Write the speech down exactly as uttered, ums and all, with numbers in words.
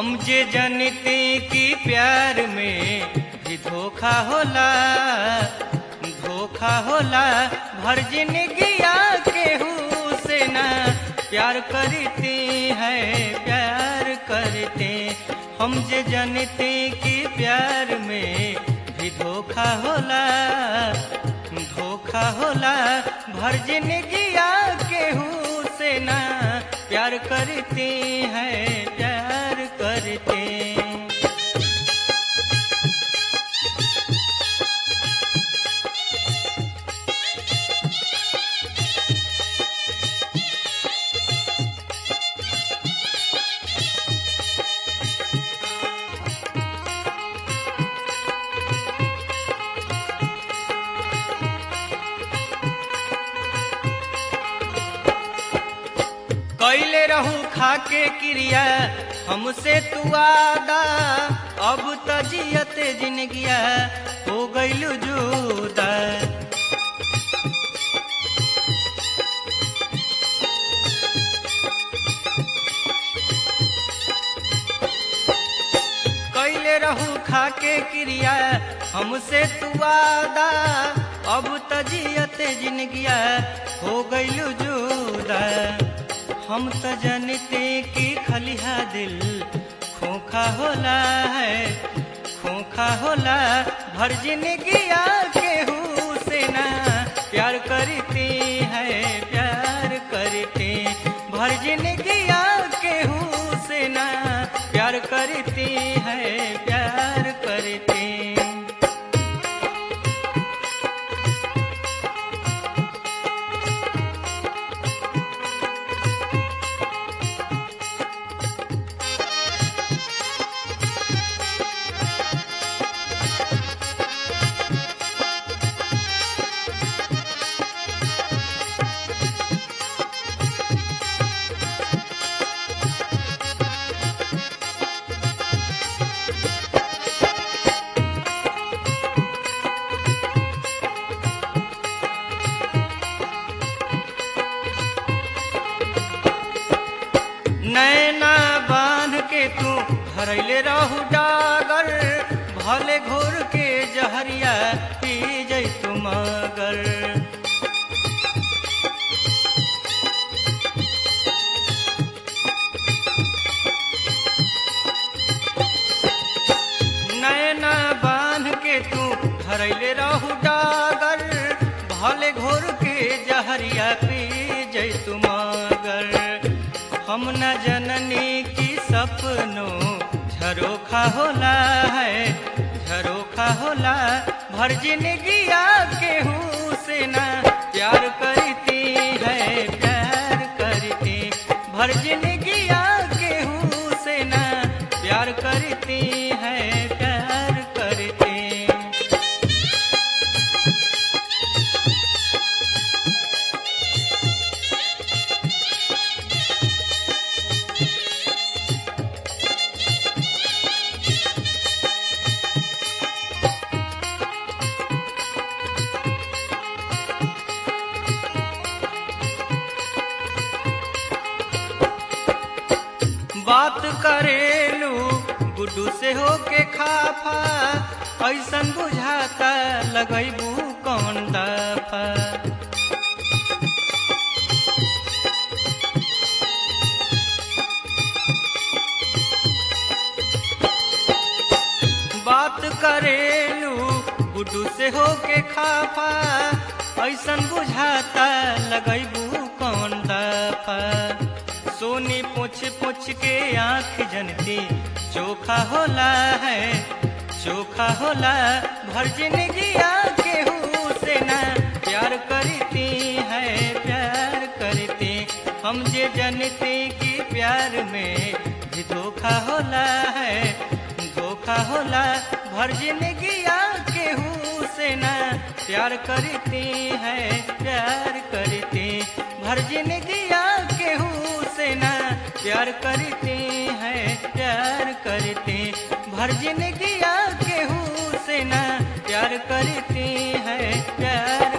हम जे जनते कि प्यार में भी धोखा होला, धोखा होला। भर जिंदगिया केहू से ना प्यार करते हैं, प्यार करते। हम जे जनते कि प्यार में भी धोखा होला, धोखा होला। भर जिंदगिया केहू से ना प्यार करते हैं, प्यार करते। कैले रहू खाके क्रिया हमसे तू आदा, अब त जियते जिंदगिया हो गइलू जुदा। कैले रहू खाके क्रिया हमसे तू आदा, अब त जियते जिंदगिया हो गइलू जुदा। हम त जानते कि खलिहा दिल खोखा होला है, खोखा होला। भर जिंदगिया केहू से ना प्यार करते हैं, प्यार करते। भर जिंदगिया केहू से ना प्यार करते हैं, प्यार करते। नैना बांध के तू भरैले रहू डागर, भले घोर के जहरिया पी जैतू मगर। नैना बांध के तू भरैले रहू डागर, भले घोर के जहरिया पी जैतू मगर। हम न जननी की सपनों झरोखा होला है, झरोखा होला। भर जिंदगिया केहू से ना प्यार करती है, प्यार करती। भर जिंदगिया केहू से ना प्यार करती है, प्यार करती। बात करेलू गुड्डू से होके खाफा, ऐसन बुझाता लगैबू कौन दफा। बात करेलू गुड्डू से होके खाफा, ऐसन बुझाता लगैबू कौन दफा। सोनी पूछ पूछ के आँख जनती चोखा होला है, चोखा होला। भर जिंदगिया केहू से ना प्यार करती है, प्यार करती। हम जे जनते कि प्यार में भी धोखा होला है, धोखा होला। भर जिंदगिया केहू से ना प्यार करती है, प्यार करती। भर जिंदगिया केहू से ना प्यार करते हैं, प्यार करते। भर जिंदगिया केहू से ना प्यार करते हैं, प्यार